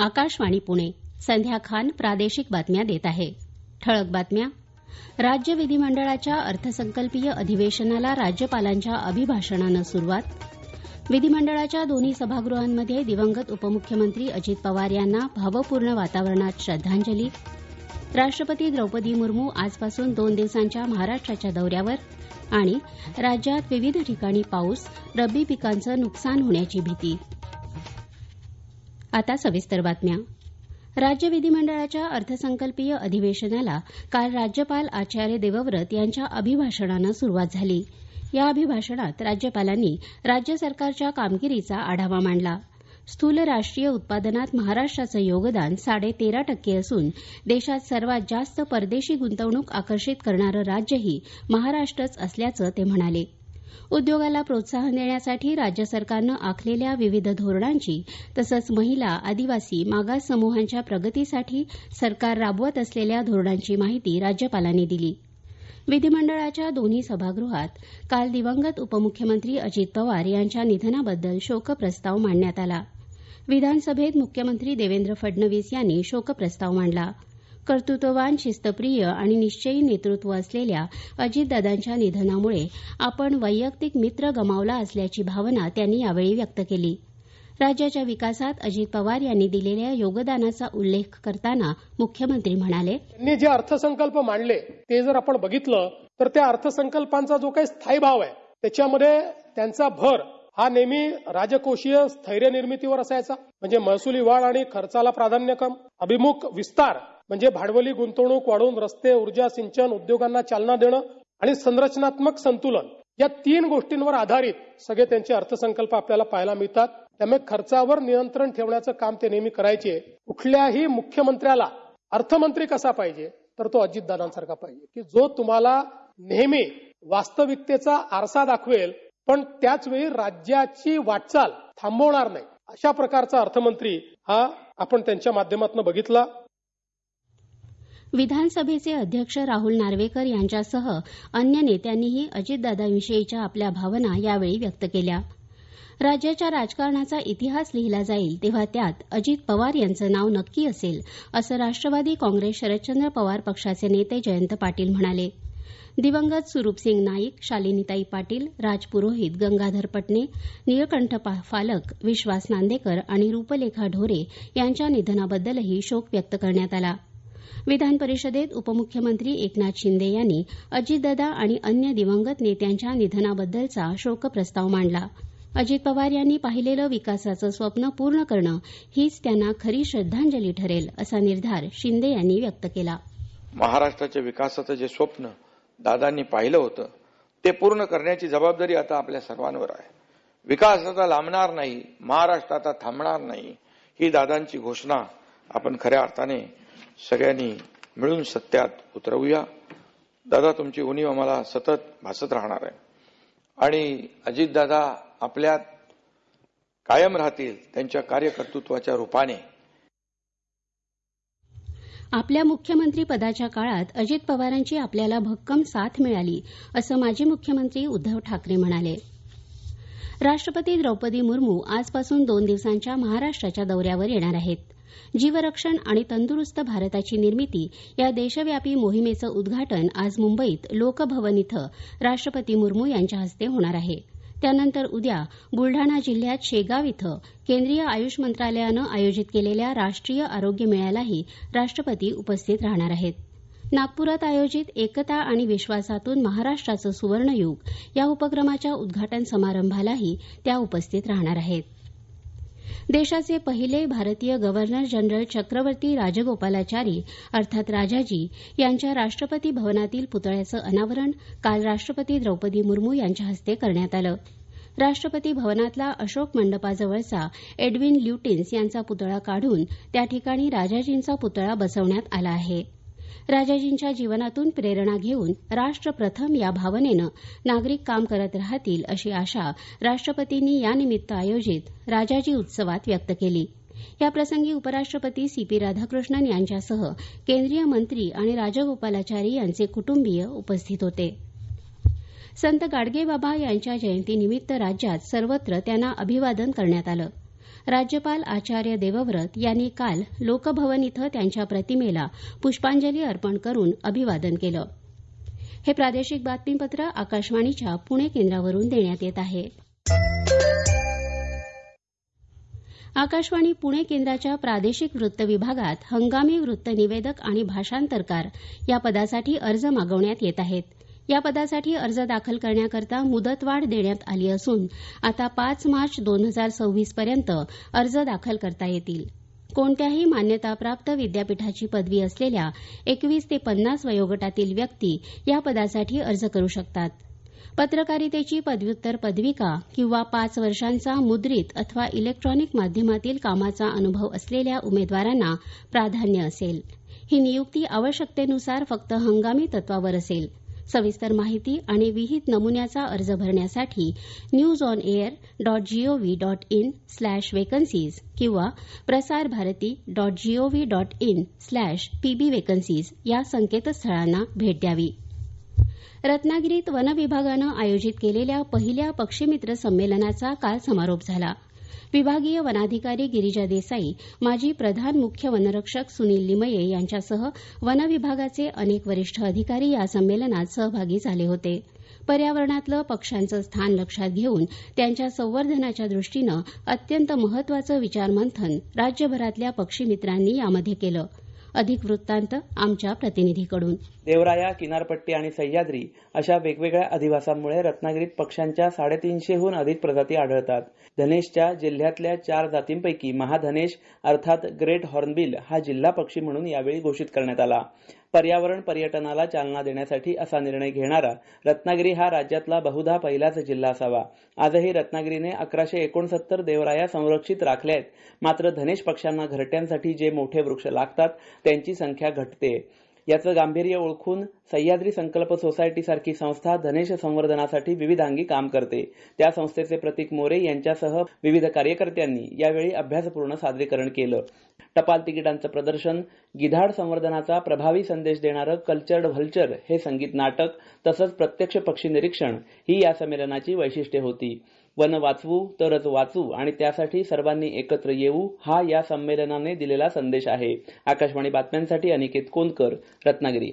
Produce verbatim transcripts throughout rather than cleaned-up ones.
आकाशवाणी पुणे. संध्या खान प्रादेशिक बातम्या देत आहे. ठळक बातम्या. राज्य विधिमंडळाच्या अर्थसंकल्पीय अधिवेशनाला राज्यपालांच्या अभिभाषणानं सुरुवात. विधिमंडळाच्या दोन्ही सभागृहांमध्ये दिवंगत उपमुख्यमंत्री अजित पवार यांना भावपूर्ण वातावरणात श्रद्धांजली. राष्ट्रपती द्रौपदी मुर्मू आजपासून दोन दिवसांच्या महाराष्ट्राच्या दौऱ्यावर. आणि राज्यात विविध ठिकाणी पाऊस, रब्बी पिकांचं नुकसान होण्याची भीती. आता सविस्तर बातम्या. राज्य विधिमंडळाच्या अर्थसंकल्पीय अधिवेशनाला काल राज्यपाल आचार्य देवव्रत यांच्या अभिभाषणानं सुरुवात झाली. या अभिभाषणात राज्यपालांनी राज्य सरकारच्या कामगिरीचा आढावा मांडला. स्थूल राष्ट्रीय उत्पादनात महाराष्ट्राचं योगदान साडे तेरा टक्के असून देशात सर्वात जास्त परदेशी गुंतवणूक आकर्षित करणारं राज्यही महाराष्ट्रच असल्याचं ते म्हणाले. उद्योगाला प्रोत्साहन देण्यासाठी राज्य सरकारनं आखलेल्या विविध धोरणांची तसंच महिला, आदिवासी, मागास समूहांच्या प्रगतीसाठी सरकार राबवत असलेल्या धोरणांची माहिती राज्यपालांनी दिली. विधिमंडळाच्या दोन्ही सभागृहात काल दिवंगत उपमुख्यमंत्री अजित पवार यांच्या निधनाबद्दल शोकप्रस्ताव मांडण्यात आला. विधानसभेत मुख्यमंत्री देवेंद्र फडणवीस यांनी शोकप्रस्ताव मांडला. कर्तृत्ववान, शिस्तप्रिय आणि निश्चयी नेतृत्व असलेल्या अजितदादांच्या निधनामुळे आपण वैयक्तिक मित्र गमावला असल्याची भावना त्यांनी यावेळी व्यक्त केली. राज्याच्या विकासात अजित पवार यांनी दिलेल्या योगदानाचा उल्लेख करताना मुख्यमंत्री म्हणाले, त्यांनी जे अर्थसंकल्प मांडले ते जर आपण बघितलं तर त्या अर्थसंकल्पांचा जो काही स्थायी भाव आहे त्याच्यामध्ये त्यांचा भर हा नेहमी राजकोषीय स्थैर्य निर्मितीवर असायचा. म्हणजे महसुली वाढ आणि खर्चाला प्राधान्यक्रम, अभिमुख विस्तार म्हणजे भांडवली गुंतवणूक वाढवून रस्ते, ऊर्जा, सिंचन, उद्योगांना चालना देणं आणि संरचनात्मक संतुलन या तीन गोष्टींवर आधारित सगळे त्यांचे अर्थसंकल्प आपल्याला पाहायला मिळतात. त्यामुळे खर्चावर नियंत्रण ठेवण्याचं काम ते नेहमी करायचे. कुठल्याही मुख्यमंत्र्याला अर्थमंत्री कसा पाहिजे तर तो अजितदादांसारखा पाहिजे की जो तुम्हाला नेहमी वास्तविकतेचा आरसा दाखवेल पण त्याचवेळी राज्याची वाटचाल थांबवणार नाही. अशा प्रकारचा अर्थमंत्री हा आपण त्यांच्या माध्यमातून बघितला. विधानसभेचे अध्यक्ष राहुल नार्वेकर यांच्यासह अन्य नेत्यांनीही अजितदादांविषयीच्या आपल्या भावना यावेळी व्यक्त केल्या. राज्याच्या राजकारणाचा इतिहास लिहिला जाईल तेव्हा त्यात अजित पवार यांचं नाव नक्की असेल असं राष्ट्रवादी काँग्रेस शरदचंद्र पवार पक्षाचे नेते जयंत पाटील म्हणाले. दिवंगत सुरूपसिंग नाईक, शालिनीताई पाटील, राज पुरोहित, गंगाधर पटणे, निळकंठ फालक, विश्वास नांदेकर आणि रूपलेखा ढोरे यांच्या निधनाबद्दलही शोक व्यक्त करण्यात आला. विधान परिषदेत उपमुख्यमंत्री एकनाथ शिंदे यांनी अजितदादा आणि अन्य दिवंगत नेत्यांच्या निधनाबद्दलचा शोकप्रस्ताव मांडला. अजित पवार यांनी पाहिलेलं विकासाचं स्वप्न पूर्ण करणं हीच त्यांना खरी श्रद्धांजली ठरेल असा निर्धार शिंदे यांनी व्यक्त केला. महाराष्ट्राच्या विकासाचं जे स्वप्न दादांनी पाहिलं होतं ते पूर्ण करण्याची जबाबदारी आता आपल्या सर्वांवर आहे. विकास आता लांबणार नाही, महाराष्ट्र आता थांबणार नाही ही दादांची घोषणा आपण खऱ्या अर्थाने सगळ्यांनी मिळून सत्यात उतरवूया. दादा तुमची उणीव आम्हाला सतत भासत राहणार आहे आणि अजितदादा आपल्यात कायम राहतील त्यांच्या कार्यकर्तृत्वाच्या रूपाने. आपल्या मुख्यमंत्री पदाच्या काळात अजित पवारांची आपल्याला भक्कम साथ मिळाली असं माजी मुख्यमंत्री उद्धव ठाकरे म्हणाले. राष्ट्रपती द्रौपदी मुर्मू आजपासून दोन दिवसांच्या महाराष्ट्राच्या दौऱ्यावर येणार आहेत. जीवरक्षण आणि तंदुरुस्त भारताची निर्मिती या देशव्यापी मोहिमेचं उद्घाटन आज मुंबईत लोकभवन इथं राष्ट्रपती मुर्मू यांच्या हस्ते होणार आहे. त्यानंतर उद्या बुलढाणा जिल्ह्यात शेगाव इथं केंद्रीय आयुष मंत्रालयानं आयोजित केलेल्या राष्ट्रीय आरोग्य मेळ्यालाही राष्ट्रपती उपस्थित राहणार आहेत. नागपुरात आयोजित एकता आणि विश्वासातून महाराष्ट्राचं सुवर्णयुग या उपक्रमाच्या उद्घाटन समारंभालाही त्या उपस्थित राहणार आहेत. देशाचे पहिले भारतीय गव्हर्नर जनरल चक्रवर्ती राजगोपालाचारी अर्थात राजाजी यांच्या राष्ट्रपती भवनातील पुतळ्याचं अनावरण काल राष्ट्रपती द्रौपदी मुर्मू यांच्या हस्ते करण्यात आलं. राष्ट्रपती भवनातला अशोक मंडपाजवळचा एडविन ल्युटिन्स यांचा पुतळा काढून त्या ठिकाणी राजाजींचा पुतळा बसवण्यात आला आहे. राजाजींच्या जीवनातून प्रेरणा घेऊन राष्ट्र प्रथम या भावनेनं नागरिक काम करत राहतील अशी आशा राष्ट्रपतींनी यानिमित्त आयोजित राजाजी उत्सवात व्यक्त केली. याप्रसंगी उपराष्ट्रपती सी पी राधाकृष्णन यांच्यासह केंद्रीय मंत्री आणि राजगोपालाचारी यांचे कुटुंबीय उपस्थित होते. संत गाडगेबाबा यांच्या जयंतीनिमित्त राज्यात सर्वत्र त्यांना अभिवादन करण्यात आलं. राज्यपाल आचार्य देवव्रत यांनी काल लोकभवन इथं त्यांच्या प्रतिमेला पुष्पांजली अर्पण करून अभिवादन केलं. हे प्रादेशिक बातमीपत्र आकाशवाणीच्या पुणे केंद्रावरून देण्यात येत आहे. आकाशवाणी पुणे केंद्राच्या प्रादेशिक वृत्त विभागात हंगामी वृत्तनिवेदक आणि भाषांतरकार या पदासाठी अर्ज मागवण्यात येत आहेत. या पदासाठी अर्ज दाखल करण्याकरता मुदतवाढ देण्यात आली असून आता पाच मार्च दोन हजार सव्वीस पर्यंत अर्ज दाखल करता येतील. कोणत्याही मान्यताप्राप्त विद्यापीठाची पदवी असलेल्या एकवीस ते पन्नास वयोगटातील व्यक्ती या पदासाठी अर्ज करू शकतात. पत्रकारितेची पदव्युत्तर पदविका किंवा पाच वर्षांचा मुद्रित अथवा इलेक्ट्रॉनिक माध्यमातील कामाचा अनुभव असलेल्या उमेदवारांना प्राधान्य असेल. ही नियुक्ती आवश्यकतेनुसार फक्त हंगामी तत्वावर असेल. सविस्तर माहिती आणि विहित नमुन्याचा अर्ज भरण्यासाठी news on air dot GOV dot in slash vacancies किंवा Prasar Bharati dot GOV dot in slash PB vacancies या संकेतस्थळांना भेट द्यावी. रत्नागिरीत वन विभागानं आयोजित केलेल्या पहिल्या पक्षीमित्र संमेलनाचा काल समारोप झाला. विभागीय वनाधिकारी गिरिजा देसाई, माजी प्रधान मुख्य वनरक्षक सुनील लिमये यांच्यासह वन विभागाचे अनेक वरिष्ठ अधिकारी या संमेलनात सहभागी झाले होते. पर्यावरणातलं पक्ष्यांचं स्थान लक्षात घेऊन त्यांच्या संवर्धनाच्या दृष्टीनं अत्यंत महत्वाचं विचारमंथन राज्यभरातल्या पक्षीमित्रांनी यामध्ये केलं. अधिक वृत्तांत आमच्या प्रतिनिधीकडून. देवराया, किनारपट्टी आणि सह्याद्री अशा वेगवेगळ्या अधिवासांमुळे रत्नागिरीत पक्ष्यांच्या साडेतीनशेहून अधिक प्रजाती आढळतात. धनेशच्या जिल्ह्यातल्या चार जातींपैकी महाधनेश अर्थात ग्रेट हॉर्नबिल हा जिल्हा पक्षी म्हणून यावेळी घोषित करण्यात आला. पर्यावरण पर्यटनाला चालना देण्यासाठी असा निर्णय घेणारा रत्नागिरी हा राज्यातला बहुधा पहिलाच जिल्हा असावा. आजही रत्नागिरीने अकराशे एकोणसत्तर देवराया संरक्षित राखल्या आहेत. मात्र धनेश पक्ष्यांना घरट्यांसाठी जे मोठे वृक्ष लागतात त्यांची संख्या घटते. याचं गांभीर्य ओळखून सह्याद्री संकल्प सोसायटी सारखी संस्था धनेश संवर्धनासाठी विविधांगी काम करते. त्या संस्थेचे प्रतीक मोरे यांच्यासह विविध कार्यकर्त्यांनी यावेळी अभ्यासपूर्ण सादरीकरण केलं. टपाल तिकिटांचं प्रदर्शन, गिधाड संवर्धनाचा प्रभावी संदेश देणारं कल्चर्ड व्हल्चर हे संगीत नाटक तसंच प्रत्यक्ष पक्षी निरीक्षण ही या संमेलनाची वैशिष्ट्ये होती. वन वाचवू तरच वाचू आणि त्यासाठी सर्वांनी एकत्र येऊ हा या संमेलनाने दिलेला संदेश आहे. आकाशवाणी बातम्यांसाठी अनिकेत कोनकर, रत्नागिरी.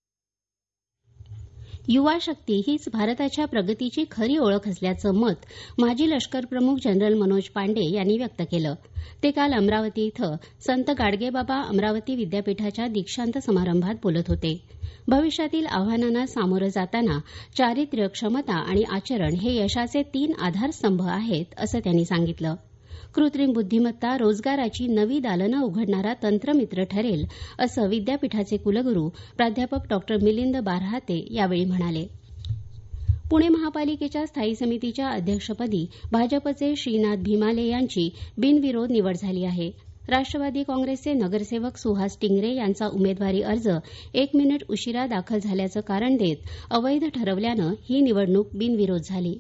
युवा शक्ती हीच भारताच्या प्रगतीची खरी ओळख असल्याचं मत माजी लष्कर प्रमुख जनरल मनोज पांडे यांनी व्यक्त केलं. ते काल अमरावती इथं संत गाडगेबाबा अमरावती विद्यापीठाच्या दीक्षांत समारंभात बोलत होते. भविष्यातील आव्हानांना सामोरं जाताना चारित्र्य, क्षमता आणि आचरण हे यशाचे तीन आधारस्तंभ आहेत असं त्यांनी सांगितलं. कृत्रिम बुद्धिमत्ता रोजगाराची नवी दालनं उघडणारा तंत्रमित्र ठरेल असं विद्यापीठाचे कुलगुरू प्राध्यापक डॉक्टर मिलिंद बारहाते यावेळी म्हणाले. पुणे महापालिकेच्या स्थायी समितीच्या अध्यक्षपदी भाजपचे श्रीनाथ भिमाले यांची बिनविरोध निवड झाली आहे. राष्ट्रवादी काँग्रेसचे नगरसेवक सुहास टिंगरे यांचा उमेदवारी अर्ज एक मिनिट उशिरा दाखल झाल्याचं कारण देत अवैध ठरवल्यानं ही निवडणूक बिनविरोध झाली.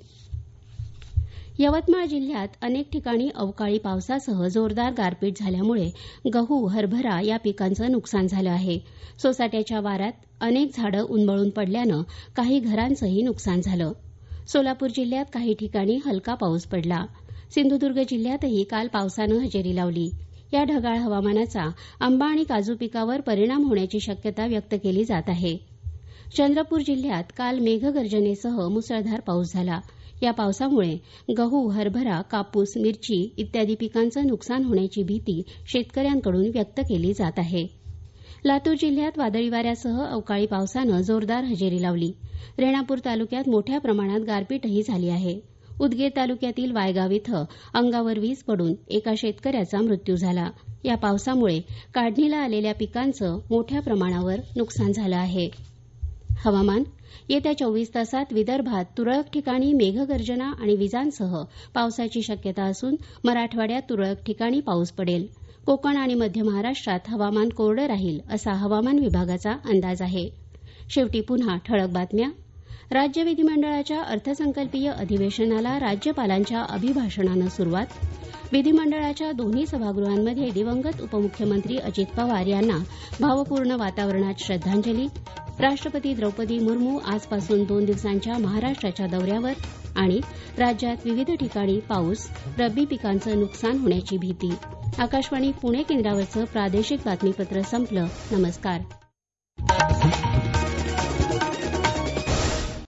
यवतमाळ जिल्ह्यात अनेक ठिकाणी अवकाळी पावसासह जोरदार गारपीट झाल्यामुळे गहू, हरभरा या पिकांचं नुकसान झालं आहे. सोसाट्याच्या वाऱ्यात अनेक झाडं उन्मळून पडल्यानं काही घरांचंही नुकसान झालं. सोलापूर जिल्ह्यात काही ठिकाणी हलका पाऊस पडला. सिंधुदुर्ग जिल्ह्यातही काल पावसानं हजेरी लावली. या ढगाळ हवामानाचा आंबा आणि काजू पिकावर परिणाम होण्याची शक्यता व्यक्त केली जात आहे. चंद्रपूर जिल्ह्यात काल मेघगर्जनेसह मुसळधार पाऊस झाला. या पावसामुळे गहू, हरभरा, कापूस, मिरची इत्यादी पिकांचं नुकसान होण्याची भीती शेतकऱ्यांकडून व्यक्त केली जात आहे. लातूर जिल्ह्यात वादळी वाऱ्यासह अवकाळी पावसानं जोरदार हजेरी लावली. रेणापूर तालुक्यात मोठ्या प्रमाणात गारपीटही झाली आहे. उदगीर तालुक्यातील वायगाव इथं अंगावर वीज पडून एका शेतकऱ्याचा मृत्यू झाला. या पावसामुळे काढणीला आलेल्या पिकांचं मोठ्या प्रमाणावर नुकसान झालं आहे. हवामान. येत्या चोवीस तासात विदर्भात तुरळक ठिकाणी मेघगर्जना आणि विजांसह पावसाची शक्यता असून मराठवाड्यात तुरळक ठिकाणी पाऊस पडेल. कोकण आणि मध्य महाराष्ट्रात हवामान कोरडं राहील असा हवामान विभागाचा अंदाज आहे. शेवटी पुन्हा ठळक बातम्या. राज्य विधिमंडळाच्या अर्थसंकल्पीय अधिवेशनाला राज्यपालांच्या अभिभाषणानं सुरुवात. विधिमंडळाच्या दोन्ही सभागृहांमध्ये दिवंगत उपमुख्यमंत्री अजित पवार यांना भावपूर्ण वातावरणात श्रद्धांजली. राष्ट्रपती द्रौपदी मुर्मू आजपासून दोन दिवसांच्या महाराष्ट्राच्या दौऱ्यावर. आणि राज्यात विविध ठिकाणी पाऊस, रब्बी पिकांचं नुकसान होण्याची भीती. आकाशवाणी पुणे केंद्रावरचं प्रादेशिक बातमीपत्र संपलं. नमस्कार.